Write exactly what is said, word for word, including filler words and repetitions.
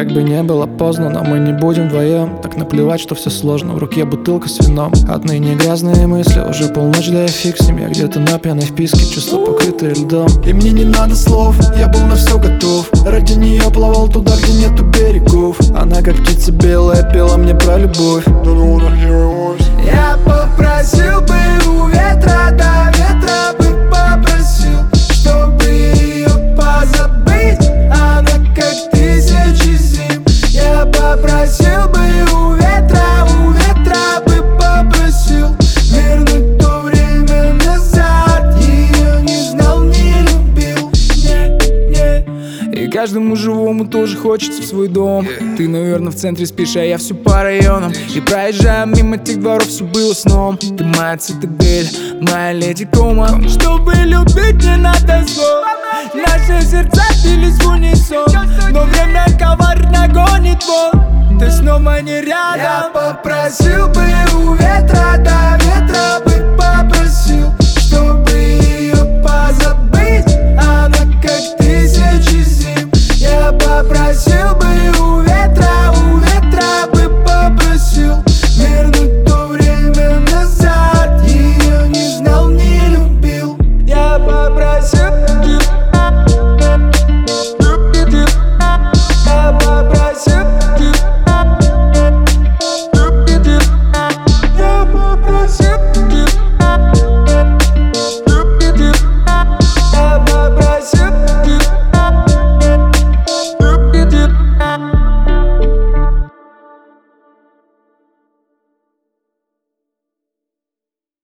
Как бы не было поздно, но мы не будем вдвоем. Так наплевать, что все сложно, в руке бутылка с вином. Отныне грязные мысли, уже полночь, да я фиг с ним. Я где-то на пьяной вписке, чувства покрытые льдом. И мне не надо слов, я был на все готов. Ради нее плавал туда, где нету берегов. Она как птица белая, пела мне про любовь. Я попросил бы у ветра, до ветра бы попросил, чтобы ее позабыть. Она как тысячи зим. Я попросил бы у ветра, у ветра бы попросил вернуть то время назад. Ее не знал, не любил, нет, нет. И каждому живому тоже хочется в свой дом. Ты, наверное, в центре спишь, а я всю по районам. И проезжая мимо тех дворов, все было сном. Ты моя цитадель, моя леди Кома. Чтобы любить, не надо слов. Наши сердца бились в унисон, но время коварно гонит вон. Ты снова не рядом. Я попросил бы у ветра, до ветра бы попросил